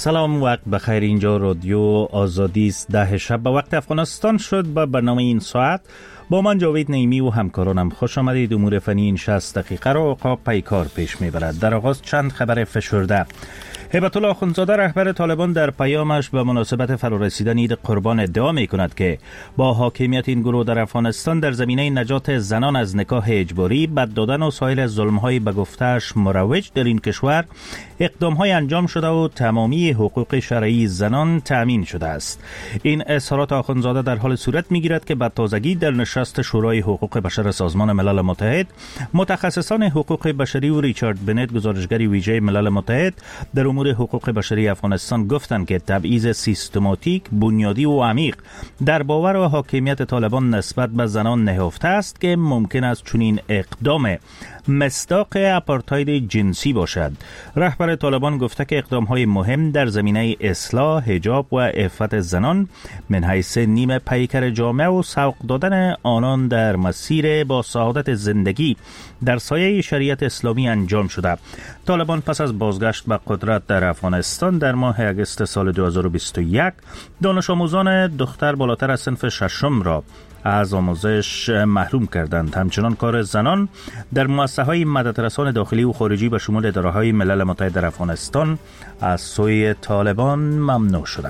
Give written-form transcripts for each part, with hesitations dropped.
سلام، وقت بخیر. اینجا رادیو آزادی است. 10 شب به وقت افغانستان شد. با برنامه این ساعت با من جاوید نعیمی و همکارانم خوش آمدید. امور فنی این 60 دقیقه را عقاب پیکار پیش میبرد. در آغاز چند خبر فشرده. هیبت الله اخوندزاده رهبر طالبان در پیامش به مناسبت فرارسیدن عید قربان ادعا می‌کند که با حاکمیت این گروه در افغانستان در زمینه نجات زنان از نکاح اجباری، بد دادن و سایر ظلم‌های به گفته‌اش مروج در این کشور اقدام‌های انجام شده و تمامی حقوق شرعی زنان تأمین شده است. این اظهارات اخوندزاده در حال صورت می‌گیرد که به تازگی در نشست شورای حقوق بشر سازمان ملل متحد متخصصان حقوق بشری و ریچارد بنت گزارشگر ویژه ملل متحد در امور حقوق بشری افغانستان گفتند که تبعیض سیستماتیک، بنیادی و عمیق در باور و حاکمیت طالبان نسبت به زنان نهفته است که ممکن است چنین اقدام مصداق اپارتاید جنسی باشد. رهبر طالبان گفته که اقدام‌های مهم در زمینه اصلاح، حجاب و عفت زنان من حیث نیم پیکر جامعه و سوق دادن آنان در مسیر با سعادت زندگی در سایه شریعت اسلامی انجام شده. طالبان پس از بازگشت به قدرت در افغانستان در ماه اگست سال 2021 دانش آموزان دختر بالاتر از صنف ششم را از آموزش محروم کردند. همچنان کار زنان در مؤسسه‌های مددرسان داخلی و خارجی به شمول اداره‌های ملل متحد در افغانستان از سوی طالبان ممنوع شده.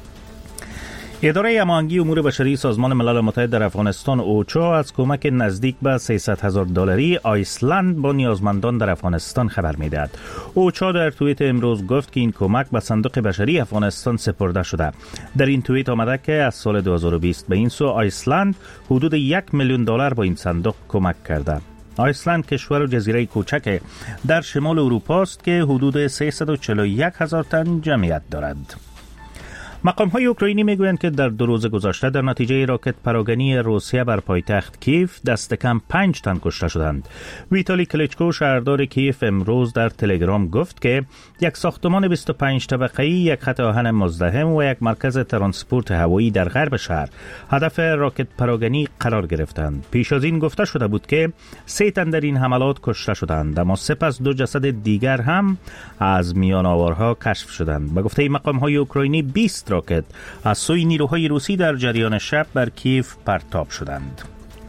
اداره هماهنگی امور بشری سازمان ملل متحد در افغانستان اوچا از کمک نزدیک به $300,000 آیسلند با نیازمندان در افغانستان خبر می‌دهد. اوچا در توییت امروز گفت که این کمک به صندوق بشری افغانستان سپرده شده. در این توییت آمده که از سال 2020 به این سو آیسلند حدود $1 میلیون با این صندوق کمک کرده. آیسلند کشور و جزیره کوچک در شمال اروپا است که حدود 341,000 تن جمعیت دارد. مقام‌های اوکراینی میگویند که در 2 روز گذشته در نتیجه راکت پراگنی روسیه بر پایتخت کیف دست کم 5 تن کشته شدند. ویتالی کلیچکو شهردار کیف امروز در تلگرام گفت که یک ساختمان 25 طبقه‌ای، یک خط آهن مزدحم و یک مرکز ترانسپورت هوایی در غرب شهر هدف راکت پراگنی قرار گرفتند. پیش از این گفته شده بود که 3 تن در این حملات کشته شدند، اما سپس 2 جسد دیگر هم از میان آوارها کشف شدند. به گفته مقام‌های اوکراینی 20 راکت از سوی نیروهای روسی در جریان شب بر کیف پرتاب شدند.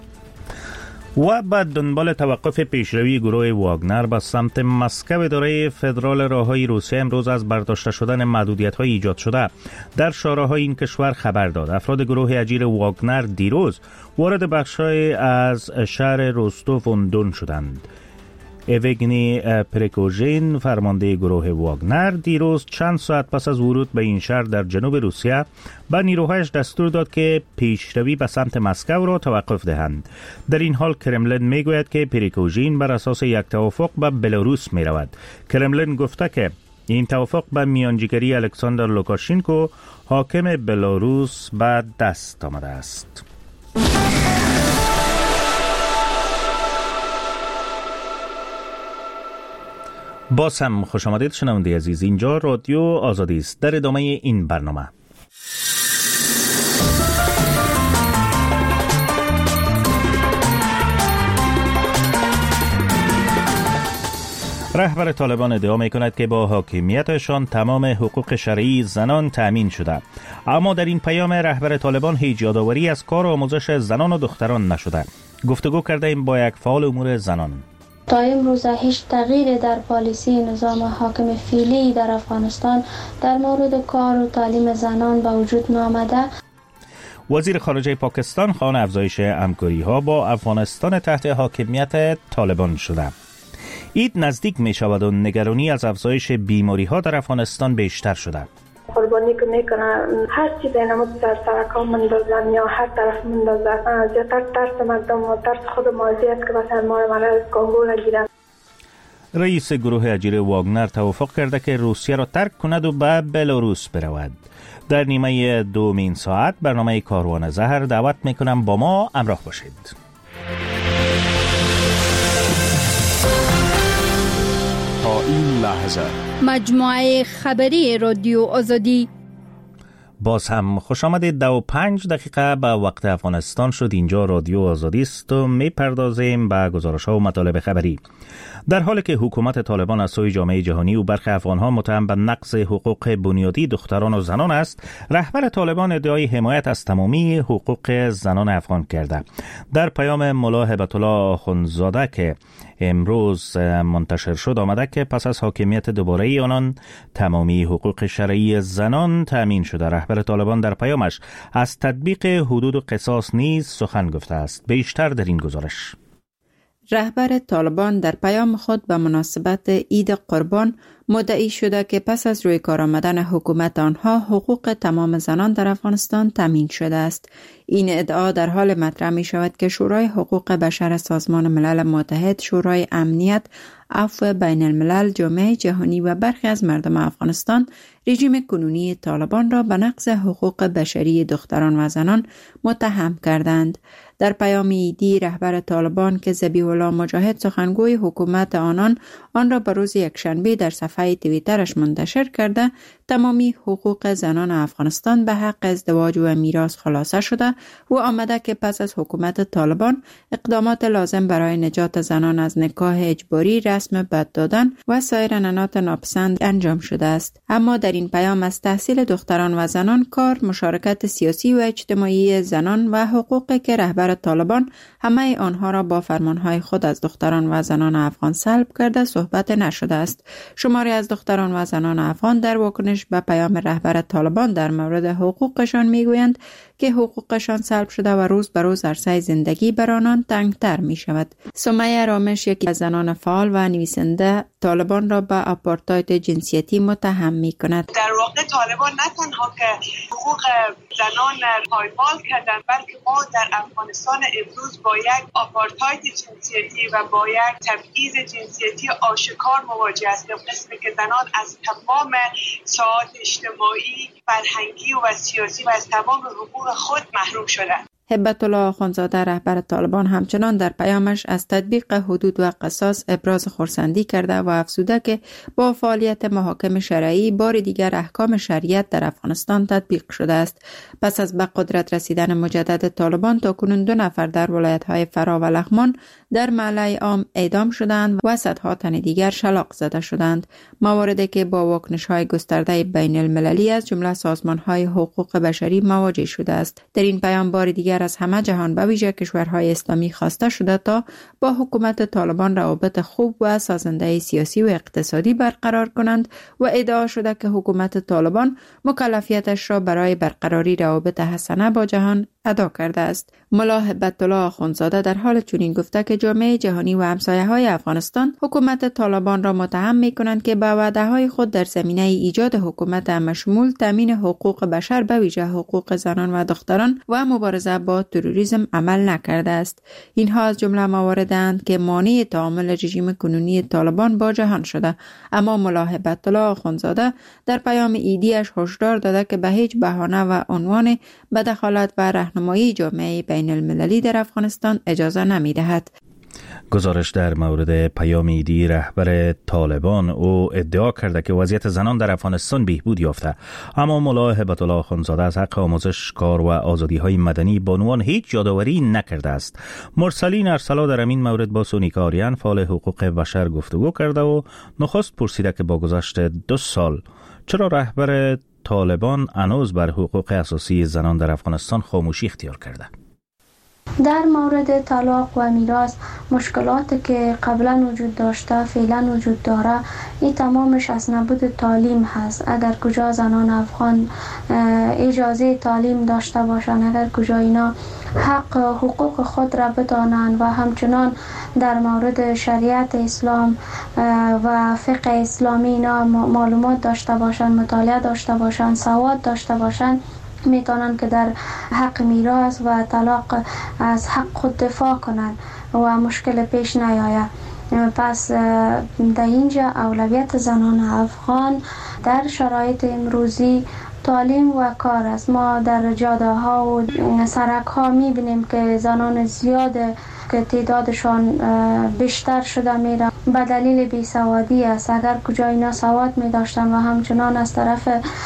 و بعد دنبال توقف پیشروی گروه واگنر به سمت مسکو، اداره فدرال راههای روسیه امروز از برداشته شدن محدودیت‌های ایجاد شده در شهرهای این کشور خبر داد. افراد گروه اجیر واگنر دیروز وارد بخش‌های از شهر روستوف اون دون شدند. اوگنی پریگوژین فرمانده گروه واگنر دیروز چند ساعت پس از ورود به این شهر در جنوب روسیه به نیروهایش دستور داد که پیشروی به سمت مسکو را توقف دهند. در این حال کرملین میگوید که پریگوژین بر اساس یک توافق به بلاروس می رود. کرملین گفته که این توافق به میانجیگری الکساندر لوکاشنکو حاکم بلاروس به دست آمده است. باز هم خوش آمدید شنونده عزیز. اینجا رادیو آزادی است. در ادامه این برنامه رهبر طالبان ادعا می‌کند که با حاکمیتشان تمام حقوق شرعی زنان تأمین شده، اما در این پیام رهبر طالبان هیچ یادآوری از کار و آموزش زنان و دختران نشده. گفتگو کردیم با یک فعال امور زنان. تا امروز هیچ تغییری در پالیسی نظام حاکم فعلی در افغانستان در مورد کار و تعلیم زنان به وجود نآمده. وزیر خارجه پاکستان خواهان افزایش همکاری‌ها با افغانستان تحت حاکمیت طالبان شده. عید نزدیک می شود و نگرانی از افزایش بیماری‌ها در افغانستان بیشتر شده. قربانی که میکنن هر چیز اینمو در سرکا مندازن یا هر طرف مندازن، زیادتر ترس مردم و ترس خود مازی است که مثلا ما مرض کانگو نگیرن. رئیس گروه اجیر واگنر توافق کرده که روسیه را ترک کند و به بلاروس برود. در نیمه دومین ساعت برنامه کاروان زهر دعوت میکنم با ما همراه باشید. تا این لحظه مجموعه خبری رادیو آزادی. باز هم خوش آمدید. 2:05 به وقت افغانستان شد. اینجا رادیو آزادی است و میپردازیم به گزارش‌ها و مطالب خبری. در حالی که حکومت طالبان از سوی جامعه جهانی و برخی افغان‌ها متهم به نقض حقوق بنیادی دختران و زنان است، رهبر طالبان ادعای حمایت از تمامی حقوق زنان افغان کرده. در پیام ملا هبت الله آخوندزاده که امروز منتشر شد آمده که پس از حاکمیت دوباره آنان تمامی حقوق شرعی زنان تأمین شده. رهبر طالبان در پیامش از تطبیق حدود و قصاص نیز سخن گفته است. بیشتر در این گزارش. رهبر طالبان در پیام خود به مناسبت عید قربان مدعی شده که پس از روی کار آمدن حکومت آنها حقوق تمام زنان در افغانستان تامین شده است. این ادعا در حال مطرح می شود که شورای حقوق بشر سازمان ملل متحد، شورای امنیت، عفو بین الملل، جامعه جهانی و برخی از مردم افغانستان رژیم کنونی طالبان را به نقض حقوق بشری دختران و زنان متهم کردند. در پیام عیدی رهبر طالبان که ذبیح الله مجاهد سخنگوی حکومت آن را به روز یکشنبه در صفحه توییترش منتشر کرده، تمامی حقوق زنان افغانستان به حق ازدواج و میراث خلاصه شده و آمده که پس از حکومت طالبان اقدامات لازم برای نجات زنان از نکاح اجباری، رسم بد دادن و سایر عنعنات ناپسند انجام شده است. اما در این پیام از تحصیل دختران و زنان، کار، مشارکت سیاسی و اجتماعی زنان و حقوقی که رهبر طالبان همه آنها را با فرمانهای خود از دختران و زنان افغان سلب کرده صحبت نشده است. شماری از دختران و زنان افغان در واکنش به پیام رهبر طالبان در مورد حقوقشان میگویند که حقوقشان سلب شده و روز به روز عرصه زندگی بر آنان تنگتر می شود. سمیه رامش، یکی از زنان فعال و نویسنده، طالبان را به آپارتاید جنسیتی متهم می کند. در واقع طالبان نه تنها که حقوق زنان پایمال کردن، بلکه ما در افغانستان امروز با یک آپارتاید جنسیتی و با یک تبعیض جنسیتی آشکار مواجه هستیم، قسمی که زنان از تمام ساعات اجتماعی، فرهنگی و سیاسی و از تمام حقوق خود محروم شدند. هبت الله آخوندزاده رهبر طالبان همچنان در پیامش از تطبیق حدود و قصاص ابراز خرسندی کرده و افزوده که با فعالیت محاکم شرعی بار دیگر احکام شریعت در افغانستان تطبیق شده است. پس از به قدرت رسیدن مجدد طالبان تاکنون 2 نفر در ولایت‌های فرا و لغمان در معلی عام اعدام شدند و صدها تن دیگر شلاق زده شدند. مواردی که با واکنش‌های گسترده بین المللی از جمله سازمان‌های حقوق بشری مواجه شده است. در این پیام بار دیگر از همه جهان به ویژه کشورهای اسلامی خواسته شده تا با حکومت طالبان روابط خوب و سازنده سیاسی و اقتصادی برقرار کنند و ادعا شده که حکومت طالبان مکلفیتش را برای برقراری روابط حسنه با جهان ادا کرده است. ملا هبت الله آخوندزاده در حال چنین گفته که جامعه جهانی و همسایه‌های افغانستان حکومت طالبان را متهم می‌کنند که به وعده‌های خود در زمینه ایجاد حکومت همشمول، تامین حقوق بشر به ویژه حقوق زنان و دختران و مبارزه با تروریسم عمل نکرده است. اینها از جمله مواردند که مانع تعامل رژیم کنونی طالبان با جهان شده. اما ملا هبت الله آخوندزاده در پیام عیدیش هشدار داده که به هیچ بهانه و عنوان به دخالت و راهنمایی جامعه بین المللی در افغانستان اجازه نمی‌دهد. گزارش در مورد پیام عیدی رهبر طالبان او ادعا کرده که وضعیت زنان در افغانستان بهبود یافته، اما ملا هبت الله آخوندزاده از حق آموزش، کار و آزادی‌های مدنی بانوان هیچ یادآوری نکرده است. مرسلین ارسلا در این مورد با سونیکا آریان فعال حقوق بشر گفتگو کرده و نخست پرسیده که با گذشت 2 سال چرا رهبر طالبان هنوز بر حقوق اساسی زنان در افغانستان خاموشی اختیار کرده. در مورد طلاق و میراث مشکلاتی که قبلا وجود داشته فعلا وجود داره، این تمامش از نبود تعلیم هست. اگر کجا زنان افغان اجازه تعلیم داشته باشند، اگر کجا اینا حقوق خود را بدانند و همچنان در مورد شریعت اسلام و فقه اسلامی اینا معلومات داشته باشند، مطالعه داشته باشند، سواد داشته باشند، میتونن که در حق میراث و طلاق از حق خود دفاع کنن و مشکل پیش نیاید. پس در اینجا اولویت زنان افغان در شرایط امروزی تعلیم و کار است. ما در جاده ها و سرک ها میبینیم که زنان زیاد که تعدادشان بیشتر شده میره به دلیل بیسوادی است. اگر کجا اینا سواد می داشتن و همچنان از طرف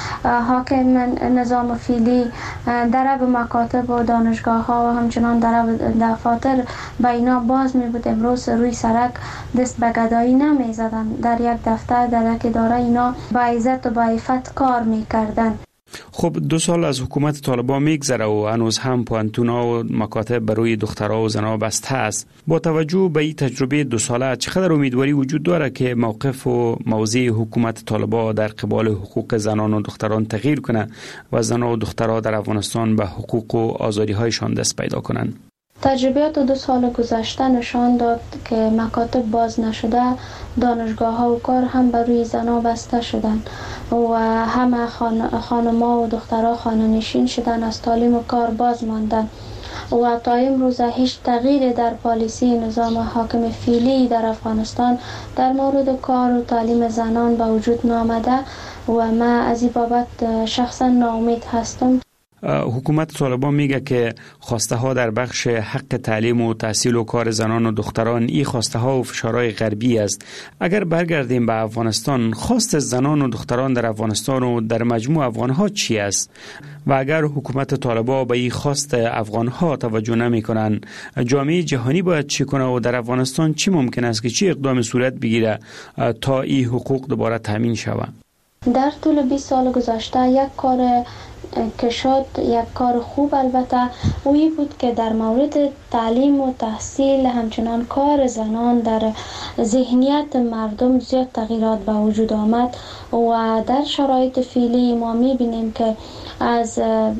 حاکم نظام فعلی در به مکاتب و دانشگاه ها و همچنان در دفاتر به اینا باز می بود، امروز روی سرک دست به گدایی نمی زدن. در یک دفتر در یک اداره اینا با عزت و با عفت کار می کردن. خب 2 سال از حکومت طالبان میگذره و هنوز هم پوانتونا و مکاتب برای دخترها و زنها بسته است. با توجه به این تجربه 2 ساله چقدر امیدواری وجود داره که موقف و موضع حکومت طالبان در قبال حقوق زنان و دختران تغییر کنه و زنها و دخترها در افغانستان به حقوق و آزادی هایشان دست پیدا کنند؟ تجربیات 2 سال گذشته نشان داد که مکاتب باز نشده، دانشگاه ها و کار هم بر روی زنها بسته شدن و همه خانم‌ها و دخترها خانه نشین شدن، از تعلیم و کار باز ماندن و تا امروز هیچ تغییری در پالیسی نظام حاکم فعلی در افغانستان در مورد کار و تعلیم زنان به وجود نآمده و من از این بابت شخصا ناامید هستم. حکومت طالبان میگه که خواسته ها در بخش حق تعلیم و تحصیل و کار زنان و دختران این خواسته ها و فشارهای غربی است. اگر برگردیم به افغانستان، خواست زنان و دختران در افغانستان و در مجموع افغان ها چی است؟ و اگر حکومت طالبان به این خواست افغان ها توجه نمی کنن، جامعه جهانی باید چی کنه و در افغانستان چی ممکن است که چی اقدام صورت بگیره تا این حقوق دوباره تامین شود؟ در طول 20 سال گذشته یک کار که شد، یک کار خوب البته، اویی بود که در مورد تعلیم و تحصیل همچنان کار زنان در ذهنیت مردم زیاد تغییرات به وجود آمد و در شرایط فعلی ما می‌بینیم که از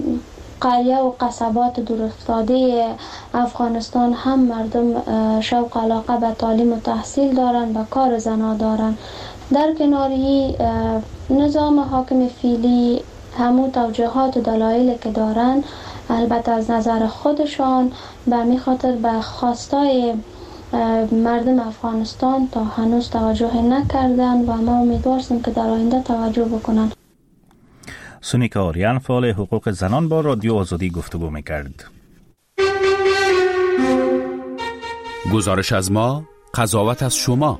قریه و قصبات دورافتاده افغانستان هم مردم شوق علاقه به تعلیم و تحصیل دارن، به کار زنان دارن. در کناری نظام حاکم فعلی همون توجهات و دلایلی که دارن البته از نظر خودشان به می خاطر به خواستای مردم افغانستان تا هنوز توجه نکردن و ما امیدواریم که در آینده توجه بکنن. سونیکا آریان، فعال حقوق زنان، با رادیو آزادی گفتگو می‌کرد. گزارش از ما، قضاوت از شما.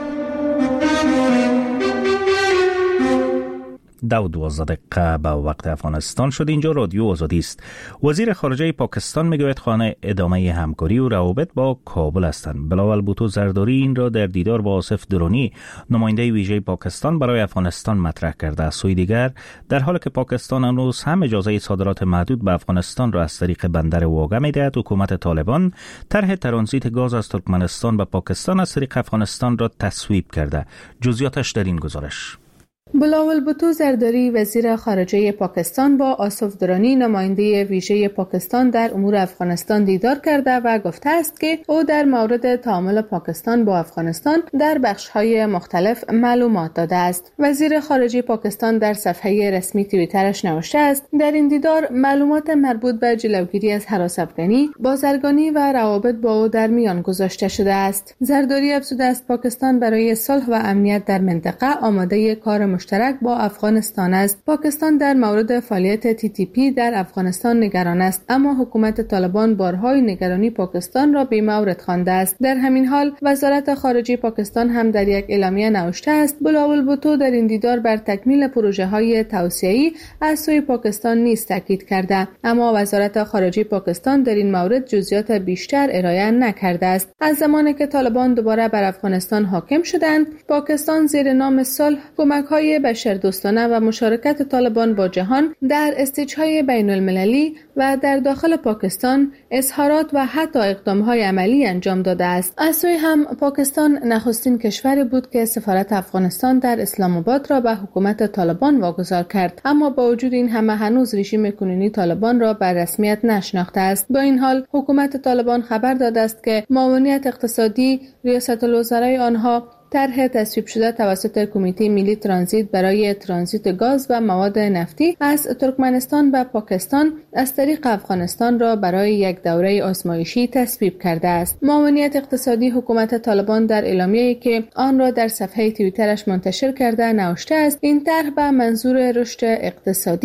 12 به وقت افغانستان شد. اینجا رادیو آزادی است. وزیر خارجه پاکستان میگوید خواهان ادامه همکاری و روابط با کابل هستند. بلاول بوتو زرداری این را در دیدار با آصف درونی، نماینده ویژه پاکستان برای افغانستان مطرح کرده. از سوی دیگر، در حالی که پاکستان امروز هم اجازه صادرات محدود به افغانستان را از طریق بندر واگه میدهد، حکومت طالبان طرح ترانزیت گاز از ترکمنستان به پاکستان از طریق افغانستان را تصویب کرده. جزئیاتش در این گزارش. بلاول بوتو زرداری، وزیر خارجه پاکستان، با آصف درانی، نماینده ویژه پاکستان در امور افغانستان دیدار کرده و گفته است که او در مورد تعامل پاکستان با افغانستان در بخش‌های مختلف معلومات داده است. وزیر خارجه پاکستان در صفحه رسمی توییترش نوشته است: در این دیدار معلومات مربوط به جلوگیری از هراس افغانی، بازرگانی و روابط با او در میان گذاشته شده است. زرداری افزوده است پاکستان برای صلح و امنیت در منطقه آماده کار مشترک با افغانستان است. پاکستان در مورد فعالیت TTP در افغانستان نگران است، اما حکومت طالبان بارهای نگرانی پاکستان را بی‌مورد خوانده است. در همین حال وزارت خارجه پاکستان هم در یک اعلامیه نوشته است بلاول بوتو در این دیدار بر تکمیل پروژه‌های توسعه‌ای از سوی پاکستان نیز تاکید کرده، اما وزارت خارجه پاکستان در این مورد جزئیات بیشتر ارائه نکرده است. از زمانی که طالبان دوباره بر افغانستان حاکم شدند، پاکستان زیر نام صلح کمک‌های بشردوستانه و مشارکت طالبان با جهان در استیج‌های بین‌المللی و در داخل پاکستان اظهارات و حتی اقدام‌های عملی انجام داده است. از سوی هم پاکستان نخستین کشوری بود که سفارت افغانستان در اسلام آباد را به حکومت طالبان واگذار کرد، اما با وجود این همه هنوز رژیم کنونی طالبان را به رسمیت نشناخته است. با این حال حکومت طالبان خبر داده است که معاونیت اقتصادی ریاست الوزرای آنها طرح تصویب شده توسط کمیته ملی ترانزیت برای ترانزیت گاز و مواد نفتی از ترکمنستان به پاکستان از طریق افغانستان را برای یک دوره آزمایشی تصویب کرده است. معاونیت اقتصادی حکومت طالبان در اعلامیه‌ای که آن را در صفحه توییترش منتشر کرده نوشته است این طرح به منظور رشد اقتصادی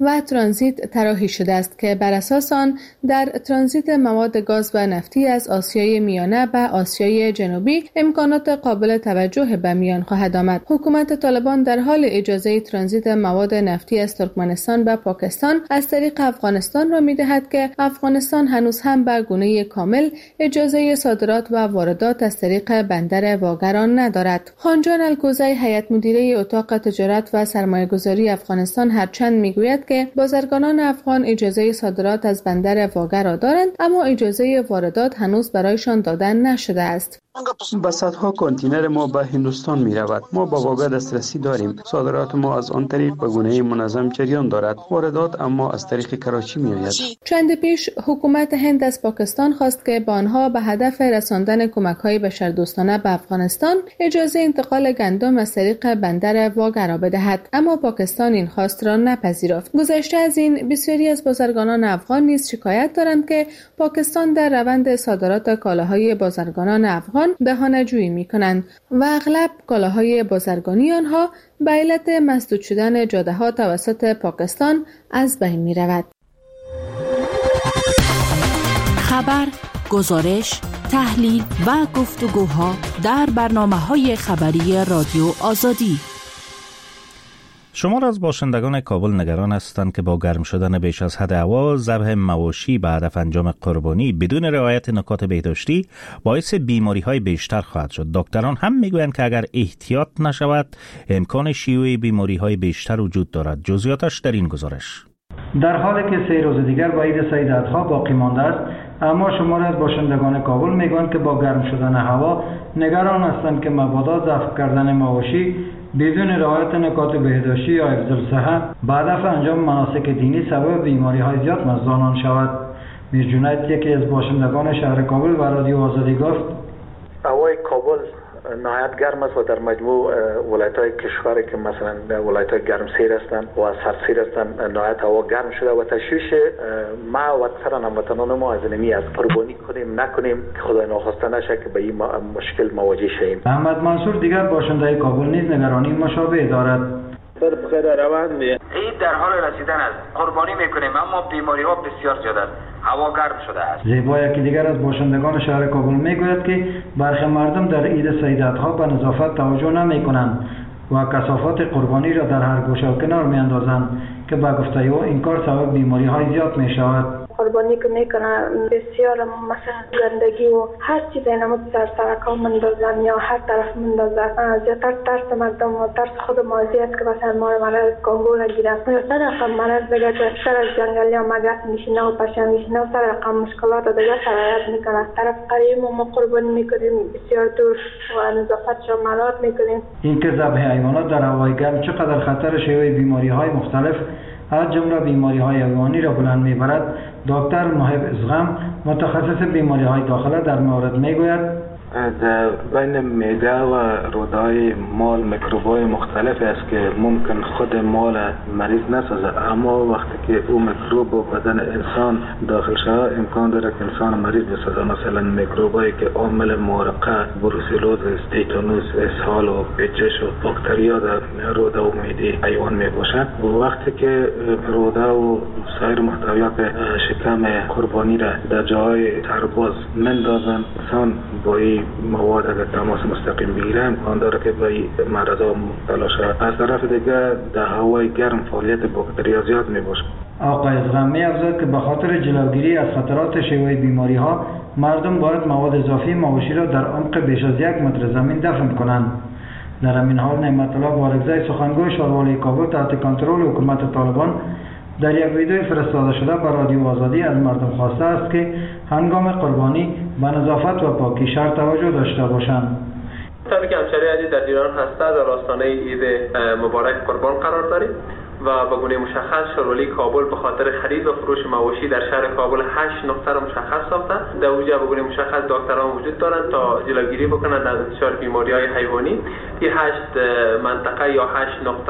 و ترانزیت طراحی شده است که بر اساس آن در ترانزیت مواد گاز و نفتی از آسیای میانه به آسیای جنوبی امکانات قابل توجه به میان خواهد آمد. حکومت طالبان در حال اجازه ترانزیت مواد نفتی از ترکمنستان به پاکستان از طریق افغانستان را می‌دهد که افغانستان هنوز هم به گونه کامل اجازه صادرات و واردات از طریق بندر واگران ندارد. خانجان الکوزی هیئت مدیره اتاق تجارت و سرمایه‌گذاری افغانستان هرچند میگوید که بازرگانان افغان اجازه صادرات از بندر واگر را دارند، اما اجازه واردات هنوز برایشان داده نشده است. به صدها کانتینر ما به هندوستان می رود. ما به واگه دسترسی داریم. صادرات ما از آن طریق به گونه منظم جریان دارد. واردات اما از طریق کراچی می آید. چند پیش حکومت هند از پاکستان خواست که با آنها به هدف رساندن کمک‌های بشردوستانه به افغانستان اجازه انتقال گندم از طریق بندر واگر را بدهد، اما پاکستان این خواست را نپذیرفت. گذشته از این بسیاری از بازرگانان افغان نیز شکایت دارند که پاکستان در روند صادرات کالاهای بازرگانان افغان بهانه‌جویی می‌کنند و اغلب کالاهای بازرگانی آنها به علت مسدود شدن جاده‌ها توسط پاکستان از بین می‌رود. خبر، گزارش، تحلیل و گفتگوها در برنامه‌های خبری رادیو آزادی. شمار از باشندگان کابل نگران هستند که با گرم شدن بیش از حد هوا ذبح مواشی به هدف انجام قربانی بدون رعایت نکات بهداشتی باعث بیماری‌های بیشتر خواهد شد. دکتران هم میگویند که اگر احتیاط نشود امکان شیوع بیماری‌های بیشتر وجود دارد. جزئیاتش در این گزارش. در حالی که 3 روز دیگر به عید سید اضحی باقی مانده است، اما شمار از باشندگان کابل میگویند که با گرم شدن هوا نگران هستند که مبادا ذبح کردن مواشی بدون رعایت نکات بهداشتی یا حفظ الصحه به هدف انجام مناسک دینی سبب بیماری‌های زیاد مزد آنان شود. میر جنید یکی از باشندگان شهر کابل به رادیو آزادی گفت: هوای کابل نهایت گرم است و در مجموع ولایت‌های کشور که مثلا ولایت‌های گرمسیر هستند و سردسیر هستند نهایت هوا گرم شده و تشویش ما و اکثر هموطنان ما از نمی از قربانی کنیم نکنیم که خدای ناخواسته نشه که به این مشکل مواجه شویم. احمد منصور دیگر باشنده کابل نیز نگرانی مشابه دارد. عید در حال رسیدن است. قربانی میکنیم اما بیماری ها بسیار زیاد است. هوا گرم شده است. زیبا یکی دیگر از باشندگان شهر کابل میگوید که برخی مردم در عید سید اضحی به نظافت توجه نمیکنند و کثافات قربانی را در هر گوشه و کنار میاندازند که به گفته او این کار سبب بیماری های زیاد می شود. قربانی که میکنن بسیار مثلا گندگی و هر چیز اینمو سرکا مندازن یا هر طرف مندازن. زیادتر ترس مردم و ترس خود مازی است که مثلا ما مرض کانگور گیرن یا سر رقم مرض دیگه سر از جنگلی یا مگس میشینه و پشن میشینه و سر رقم مشکلات دیگه سرایت میکنن. طرف قریب ما قربانی میکنیم بسیار دور و نظافت شمالات میکنیم. اینکه ذبح حیوانات در هوای گرم چقدر خطر شیوع بیماری های مختلف از جمله بیماری‌های حیوانی را بلند می‌برد، دکتر محب ازغم متخصص بیماری‌های داخله در مورد می‌گوید: در بین معده و رودهای مال میکروب‌های مختلف است که ممکن خود مال مریض نسازد، اما وقتی که او میکروب به بدن انسان داخل شود امکان داره که انسان مریض بسازد. مثلا میکروبایی که عامل مورقه، بروسلوز، تیتانوس، اسهال و پیچش و باکتریا در روده و معده حیوان میباشد. وقتی که روده و سایر محتویات شکم قربانی را در جای ترباز مندازند، انسان با مواد اگر تماس مستقیم بگیره امکان داره که به مرضا مبتلا شود. از طرف دیگه در هوای گرم فعالیت باکتریا زیاد می باشه. آقای ازغم می افزود که به خاطر جلوگیری از خطرات شیوع بیماری ها مردم باید مواد اضافی مواشی را در عمق بیش از 1 متر زمین دفن کنند. در همین حال نعمت الله بارگزی سخنگوی شاروالی کابل تحت کنترل حکومت طالبان در یک ویدیو فرستاده شده به رادیو آزادی از مردم خواسته است که هنگام قربانی به نظافت و پاکی شهر توجه داشته باشند. طبعی که همشهری عزیز در ایران هسته در آستانه عید مبارک قربان قرار داریم و به گونه مشخص شاروالی کابل به خاطر خرید و فروش مواشی در شهر کابل 8 نقطه را مشخص ساخته. در اونجا به گونه مشخص دکتران وجود دارند تا جلوگیری بکنند از انتشار بیماری‌های حیوانی. این 8 منطقه یا 8 نقطه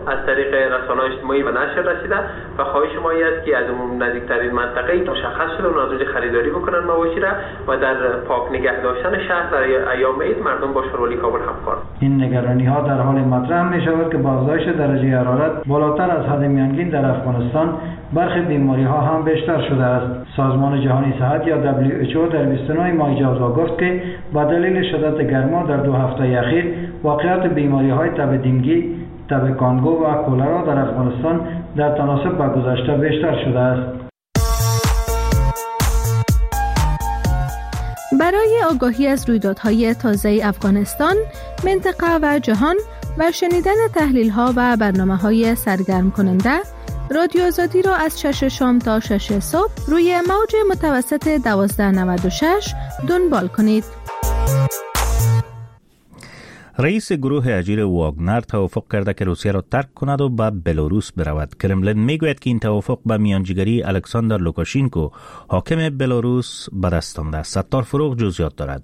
از طریق رسانه‌های اجتماعی به نشر رسیده و خواهش ما است که از اون نزدیکترین منطقه مشخص شده اون از اونجا خریداری بکنن مواشی را و در پاک نگه داشتن شهر در ایام عید مردم با شورولی کابل همکار. این نگرانی ها در حال مطرح می شود که با افزایش درجه حرارت بالاتر از حد میانگین در افغانستان برخی بیماری ها هم بیشتر شده است. سازمان جهانی صحت یا WHO در 29 ماه جوزا گفت که با دلیل شدت گرما در 2 هفته اخیر واقعات بیماری های تب دنگی، تب کانگو و کولرا در افغانستان در تناسب با گذشته بیشتر شده است. برای آگاهی از رویدادهای تازه افغانستان، منطقه و جهان و شنیدن تحلیل‌ها و برنامه‌های سرگرم کننده، رادیو آزادی را از 6 شام تا 6 صبح روی موج متوسط 1296 دنبال کنید. رئیس گروه اجیر واگنر توافق کرده که روسیه را ترک کند و به بلاروس برود. کرملین میگوید که این توافق به میانجیگری الکساندر لوکاشینکو حاکم بلاروس به دست آمده است. ستار فروغ جزئیات دارد.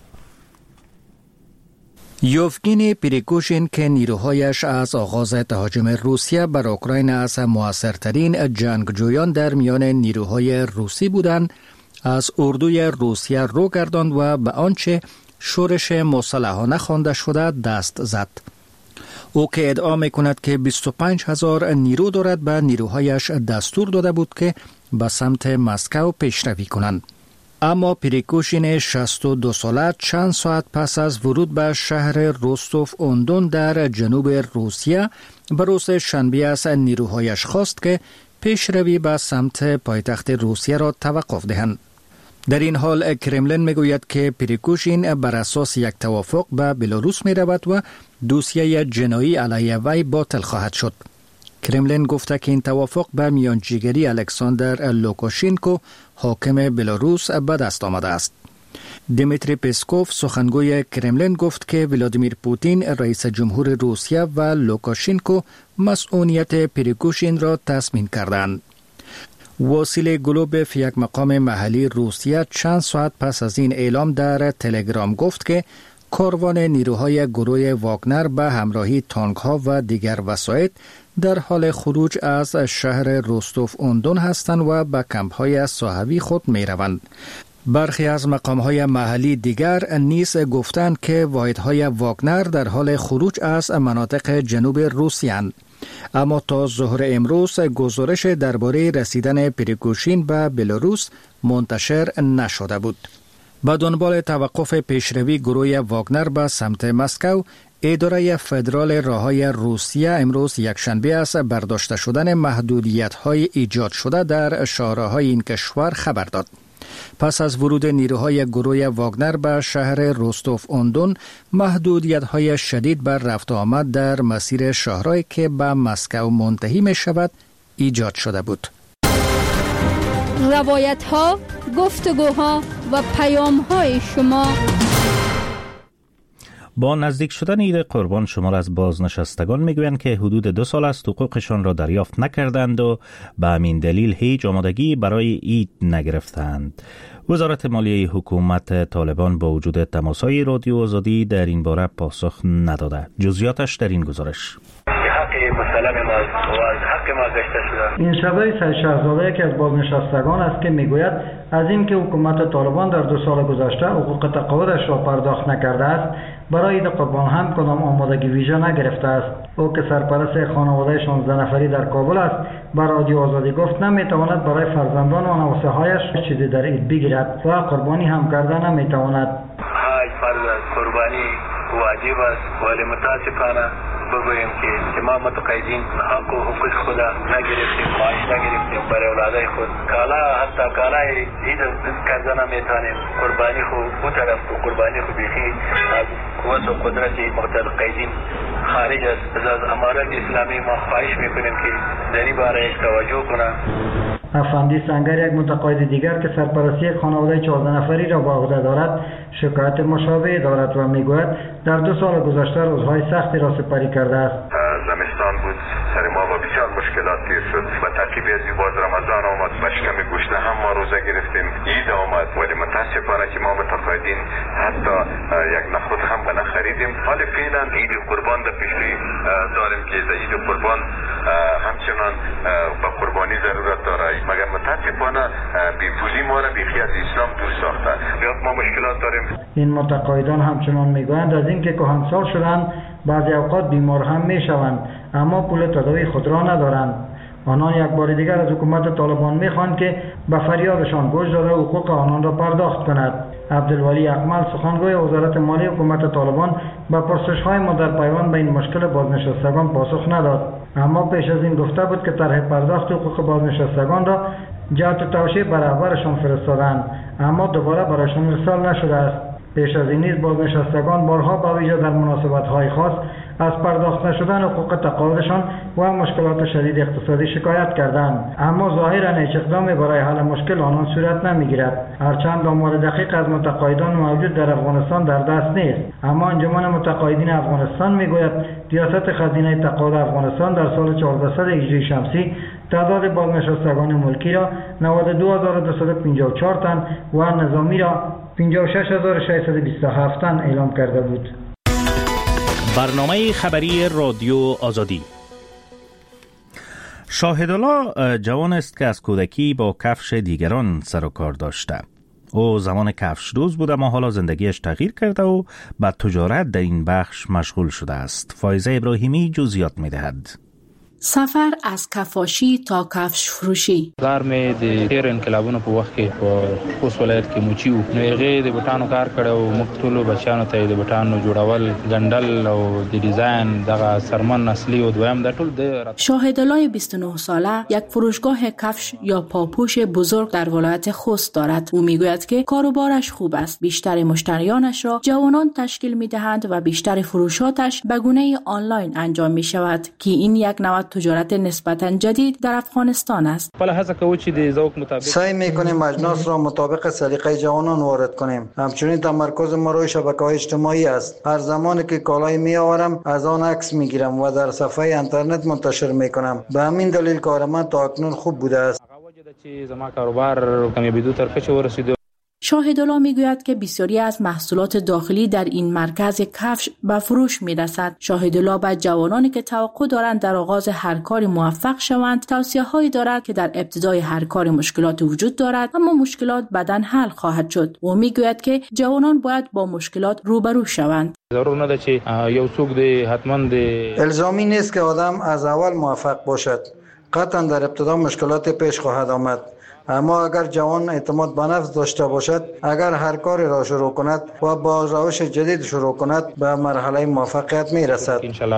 یوفگینی پریگوژین که نیروهایش از آغاز تهاجم روسیه بر اوکراین از موثرترین جنگجویان در میان نیروهای روسی بودند، از اردوی روسیه رو گرداند و به آنچه شورش مسلحانه خوانده شده دست زد. او که ادعا می‌کند که 25,000 نیرو دارد به نیروهایش دستور داده بود که به سمت مسکو پیشروی کنند. اما پریگوژین 62 ساله چند ساعت پس از ورود به شهر روستوف اوندون در جنوب روسیه به روز شنبه از نیروهایش خواست که پیشروی به سمت پایتخت روسیه را توقف دهند. در این حال کرملین میگوید که پریگوژین بر اساس یک توافق به بلاروس می رود و دوسیه جنایی علیه وی باطل خواهد شد. کرملین گفته که این توافق به میانجیگری الکساندر لوکاشینکو حاکم بلاروس به دست آمده است. دیمیتری پسکوف سخنگوی کرملین گفت که ولادیمیر پوتین رئیس جمهور روسیه و لوکاشینکو مسئولیت پریگوژین را تضمین کردند. وسیله گلوبف یک مقام محلی روسیه چند ساعت پس از این اعلام در تلگرام گفت که کاروان نیروهای گروه واگنر به همراهی تانک‌ها و دیگر وسایط در حال خروج از شهر روستوف اوندون هستند و به کمپ‌های صحوی خود می‌روند. برخی از مقام‌های محلی دیگر نیز گفتند که واحدهای واگنر در حال خروج از مناطق جنوب روسیه اند. اما تا ظهر امروز گزارش درباره رسیدن پریگوژین به بلاروس منتشر نشده بود. به دنبال توقف پیشروی گروه واگنر به سمت مسکو، اداره فدرال راههای روسیه امروز یکشنبه از برداشته شدن محدودیت‌های ایجاد شده در شهرهای این کشور خبر داد. پس از ورود نیروهای گروه واگنر به شهر روستوف اوندون، محدودیت‌های شدید بر رفت و آمد در مسیر شهرهایی که به مسکو منتهی می شود ایجاد شده بود. روایت‌ها، گفتگوها و پیام‌های شما. با نزدیک شدن عید قربان شمار از بازنشستگان میگویند که حدود 2 سال است حقوقشان را دریافت نکردند و به همین دلیل هیچ آمادگی برای عید نگرفتند. وزارت مالیه حکومت طالبان با وجود تماس‌های رادیو آزادی در این باره پاسخ نداده. جزئیاتش در این گزارش. این شبه سید شهزاده یکی از بازنشستگان است که میگوید از اینکه حکومت طالبان در 2 سال گذشته حقوق تقاعدش را پرداخت نکرده است، برای عید قربان هم کدام آمادگی ویژه نگرفته است. او که سرپرست خانواده 16 نفری در کابل است، بر رادیو آزادی گفت نمیتواند برای فرزندان و نواسه‌هایش چیزی در عید بگیرد و قربانی هم کرده نمیتواند. فرض قربانی واجب است ولی متاسفانه بگویم که ما متقاعدین حق و حقوق خود نگرفتیم، معاش نگرفتیم برای اولادای خود. حتی کالای عید کرده نمیتونیم. قربانی خود او طرف و قربانی خود بیخی از قوت و قدرت متقاعدین خارج است. از امارت اسلامی ما خواهش میکنیم که در این باره توجه کنه. افندی سنگر یک متقاعد دیگر که سرپرستی خانواده 14 نفری را با عهده دارد شکایت مشابه دارد و میگوید در 2 سال گذشته روزهای سختی را سپری کرده است. زمستان بود، سر ما با بسیار مشکلات پیر شد و ترکیب از باز رمضان آمد و شکم گوشت هم ما روزه گرفتیم، عید آمد ولی متاسفانه که ما متقاعدین حتی یک نخود هم به خریدیم. حال فعلا عید قربان در پیش داریم که در عید قربان همچنان به قربانی ضرورت داره، مگر متاسفانه بیپولی ما را بیخی از اسلام دور ساخته. بسیار ما مشکلات داریم. این متقاعدان همچنان میگویند از اینکه کهنسال شدند بعضی اوقات بیمار هم میشوند اما پول تداوی خود را ندارند. آنان یک بار دیگر از حکومت طالبان میخواهند که به فریادشان گوش داده حقوق آنان را پرداخت کند. عبدالولی اکمل سخنگوی وزارت مالی حکومت طالبان به پرسش‌های ما در پیوند به این مشکل بازنشستگان پاسخ نداد، اما پیش از این گفته بود که طرح پرداخت حقوق بازنشستگان را جهت توشیح به رهبرشان فرستادند اما دوباره برایشان ارسال نشده است. پیش از این نیز بازنشستگان بارها به ویژه در مناسبت‌های خاص از پرداخت نشدن حقوق تقاعدشان و مشکلات شدید اقتصادی شکایت کردند، اما ظاهراً هیچ اقدامی برای حل مشکل آنان صورت نمیگیرد. هرچند آمار دقیق از متقاعدان موجود در افغانستان در دست نیست، اما انجمن متقاعدین افغانستان میگوید ریاست خزینه تقاعد افغانستان در سال 1400 هجری شمسی تعداد بازنشستگان ملکی را 92254 تن و نظامی را 56627 تن اعلام کرده بود. برنامه خبری رادیو آزادی. شاهدالله جوان است که از کودکی با کفش دیگران سر و کار داشته. او زمان کفش دوز بود اما حالا زندگیش تغییر کرده و به تجارت در این بخش مشغول شده است. فایزه ابراهیمی جزئیات می‌دهد. سفر از کفاشی تا کفش فروشی. زار مې د تیر انقلابونو په وخت کې په خوست ولایت کې موچی وو، نو هغه د بوټانو کار کړو او موږ ټول بچیانو ته د بوټانو جوړول، ګنډل او د ډیزاین دغه سرمن اصلي او دویم د ټول د شاهدالله 29 ساله یک فروشگاه کفش یا پاپوش بزرگ در ولایت خوست دارد. او میگوید که کاروبارش خوب است. بیشتر مشتریانش را جوانان تشکیل میدهند و بیشتر فروشاتش به گونه آنلاین انجام می شود که این یک نوع تجارت نسبتاً جدید در افغانستان است. سعی می‌کنیم اجناس را مطابق سلیقه جوانان وارد کنیم. همچنین تمرکز ما روی شبکه‌های اجتماعی است. هر زمانی که کالای می‌آورم از آن عکس می‌گیرم و در صفحه اینترنت منتشر می‌کنم. به همین دلیل کار من تا اکنون خوب بوده است. شاهدالله میگوید که بسیاری از محصولات داخلی در این مرکز کفش به فروش میرسد. شاهدالله به جوانانی که توقع دارند در آغاز هر کاری موفق شوند توصیه‌هایی دارد که در ابتدای هر کار مشکلات وجود دارد اما مشکلات بعداً حل خواهد شد. او میگوید که جوانان باید با مشکلات روبرو شوند. الزامی نیست که آدم از اول موفق باشد. قطعاً در ابتدا مشکلات پیش خواهد آمد، اما اگر جوان اعتماد به نفس داشته باشد، اگر هر کاری را شروع کند و با روش جدید شروع کند به مرحله موفقیت می رسد.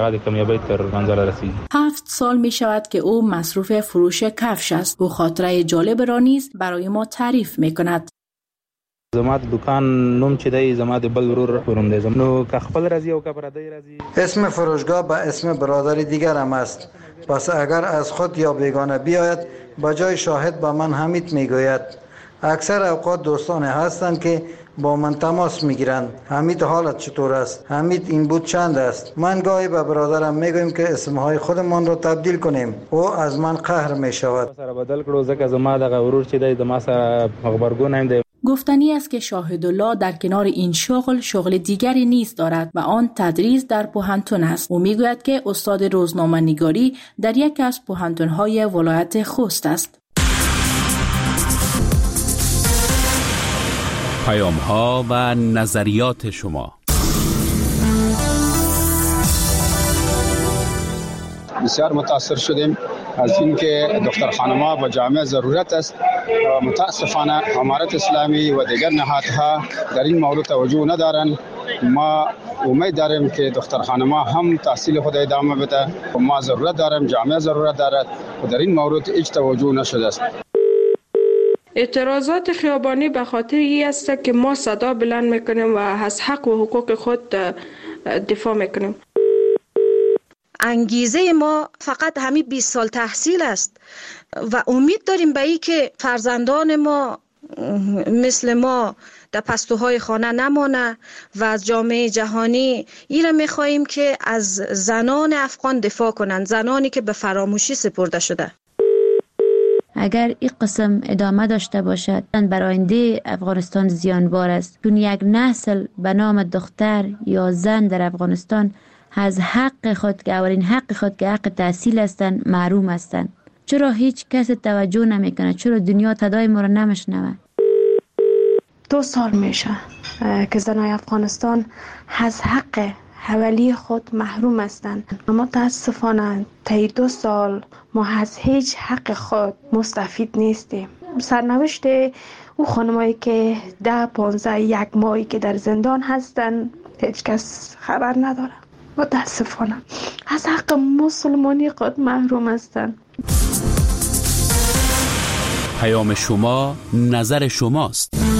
7 سال می شود که او مصروف فروش کفش است. او خاطره جالب را نیز برای ما تعریف می کند. زما د دکان نوم چې دی زما د بل ورور پروم دی، نو که خپل راځي او که پردی راځي. اسم فروشگاه به اسم برادر دیگر هم است، پس اگر از خود یا بیگانه بیاید به جای شاهد به من حمید میگوید. اکثر اوقات دوستانه هستند که با من تماس میگیرند. حمید حالت چطور است؟ حمید این بود چند است؟ من گاهی به برادرم میگویم که اسمهای خودمان را تبدیل کنیم. او از من قهر میشود. سره بدل کړو ځکه زما دغه ورور چې دی د ما سره خبرګون هم دی. گفتنی است که شاهدالله در کنار این شغل دیگری نیز دارد و آن تدریس در پوهنتون است. او میگوید که استاد روزنامه‌نگاری در یکی از پوهنتون‌های ولایت خوست است. پیام‌ها و نظریات شما. بسیار متاثر شدیم از اینکه دختر خانم‌ها با جامعه ضرورت است. متاسفانه امارت اسلامی و دیگر نهادها در این مورد توجه ندارند. ما امید داریم که دختر خانم‌ها هم تحصیل خود ادامه بده. ما ضرورت داریم، جامعه ضرورت دارد و در این مورد هیچ توجه نشده است. اعتراضات خیابانی به خاطر این است که ما صدا بلند میکنیم و از حق و حقوق خود دفاع میکنیم. انگیزه ما فقط همین 20 سال تحصیل است و امید داریم به این که فرزندان ما مثل ما در پستوهای خانه نمانه و از جامعه جهانی این را میخواهیم که از زنان افغان دفاع کنند، زنانی که به فراموشی سپرده شده. اگر این قسم ادامه داشته باشد بر آینده افغانستان زیانبار است، چون یک نسل به نام دختر یا زن در افغانستان از حق خود که اولین حق خود که حق تحصیل هستند محروم هستند. چرا هیچ کس توجه نمیکنه؟ چرا دنیا صدای ما را نمیشنوه؟ 2 سال میشه که زنای افغانستان از حق حوالی خود محروم هستند. اما متاسفانه طی 2 سال ما از هیچ حق خود مستفید نیستیم. سرنوشت او خانمایی که 10 15 1 ماهی که در زندان هستند هیچ کس خبر نداره. متاسفانه از حق مسلمانی خود محروم هستند. پیام شما، نظر شماست.